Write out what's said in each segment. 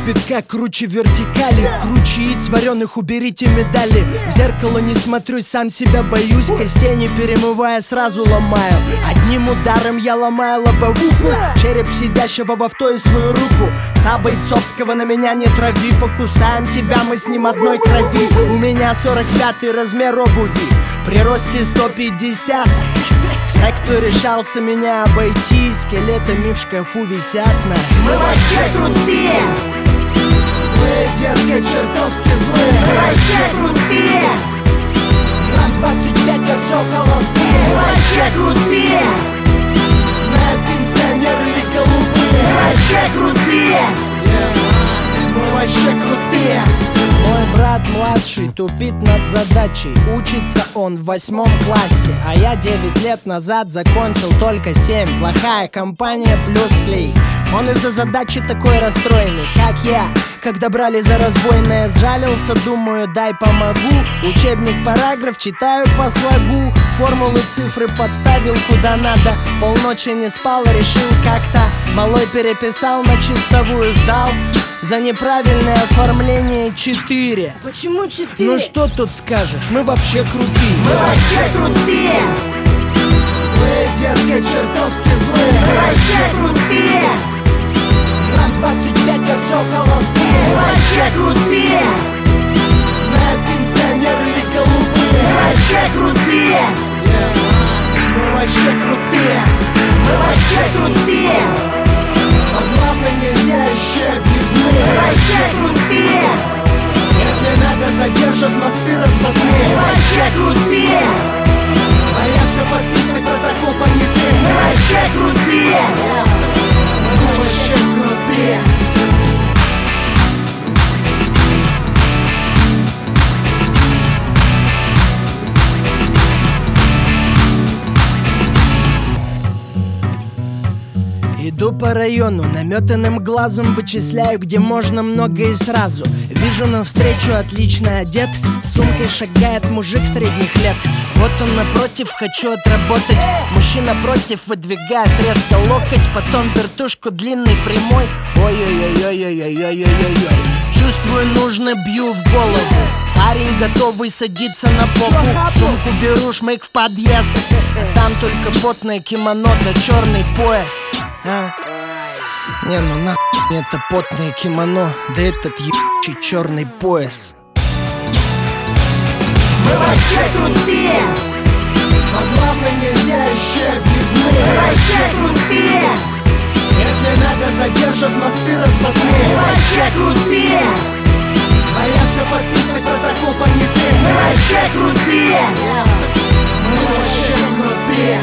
битка круче вертикали. Круче яиц вареных, уберите медали. В зеркало не смотрюсь, сам себя боюсь. Костей не перемывая, сразу ломаю. Одним ударом я ломаю лобовуху. Череп сидящего в авто и свою руку. Пса бойцовского на меня не трави. Покусаем тебя, мы с ним одной крови. У меня 45-й размер обуви, при росте 150. Все, кто решался меня обойти, скелетами в шкафу висят на. Мы вообще крутые, Злые, детка, чертовски злые. мы вообще крутые, Нам 25, а все холостые. мы вообще крутые, Знают пенсионеры и голубые. мы вообще крутые. Мы вообще крутые. Мой брат младший тупит над задачей. Учится он в 8 классе, а я 9 лет назад закончил только 7. Плохая компания плюс клей. Он из-за задачи такой расстроенный, как я. Когда брали за разбойное, сжалился, думаю, дай помогу. Учебник, параграф, читаю по слогу. Формулы, цифры подставил куда надо. Полночи не спал, решил как-то. Малой переписал, на чистовую сдал. За неправильное оформление 4. Почему 4? Ну что тут скажешь, мы вообще крутые. Мы вообще крутые, Злые, детка, чертовски злые. мы вообще крутые, Нам 25, а все холостые. мы вообще крутые, Знают пенсионеры и голубые. мы вообще крутые, Мы вообще крутые. мы вообще крутые, Но главное, нельзя еще мы объездные. вообще крутые, Если надо, задержат мосты разводные. мы вообще крутые, Боятся подписывать протокол понятых. мы вообще крутые. Мы вообще крутые. Иду по району, наметанным глазом вычисляю, где можно много и сразу. Вижу навстречу отлично одет, с сумкой шагает мужик средних лет. Вот он напротив, хочу отработать. Мужчина против выдвигает резко локоть, потом вертушку длинный прямой. Ой-ой-ой-ой-ой-ой-ой-ой-ой. Чувствую, нужно, бью в голову. Парень готовый садиться на попу. Сумку беру, шмык в подъезд, а там только потное кимоно да черный пояс. Не, ну нахуй это потное кимоно, да этот ебучий черный пояс. Мы вообще крутые, Но главное, нельзя еще мы объездные. вообще крутые, Если надо, задержат мосты мы разводные. вообще крутые, Боятся подписывать протокол понятых. мы вообще крутые, Мы вообще крутые.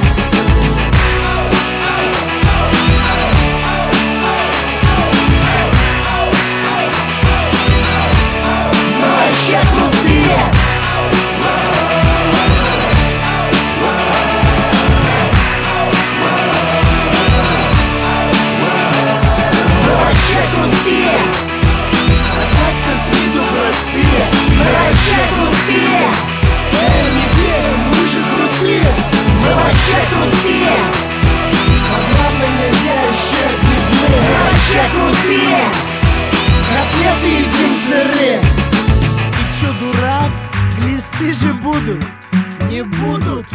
мы вообще крутые. Мы вообще крутые, А так-то с виду простые. мы вообще крутые, Не верим, мы же крутые. мы вообще крутые, А главное, нельзя еще мы объездные. вообще крутые. Котлеты едим сырые. Ты чё, дурак? Глисты же будут. Не будут.